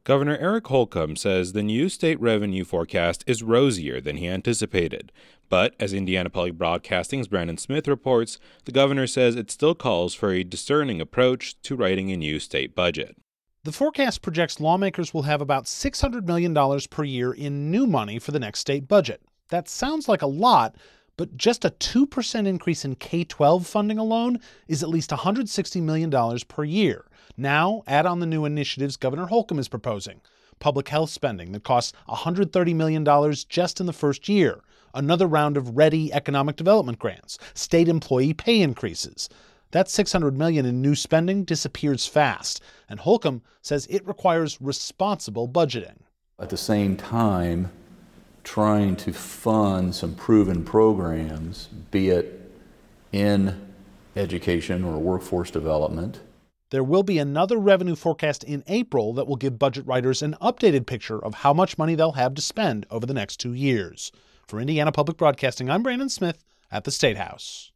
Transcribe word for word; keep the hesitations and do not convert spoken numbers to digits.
Governor Eric Holcomb says the new state revenue forecast is rosier than he anticipated. But, as Indiana Public Broadcasting's Brandon Smith reports, the governor says it still calls for a discerning approach to writing a new state budget. The forecast projects lawmakers will have about six hundred million dollars per year in new money for the next state budget. That sounds like a lot, but just a two percent increase in K twelve funding alone is at least one hundred sixty million dollars per year. Now, add on the new initiatives Governor Holcomb is proposing. Public health spending that costs one hundred thirty million dollars just in the first year. Another round of READY economic development grants. State employee pay increases. That six hundred million dollars in new spending disappears fast, and Holcomb says it requires responsible budgeting. At the same time, trying to fund some proven programs, be it in education or workforce development. There will be another revenue forecast in April that will give budget writers an updated picture of how much money they'll have to spend over the next two years. For Indiana Public Broadcasting, I'm Brandon Smith at the State House.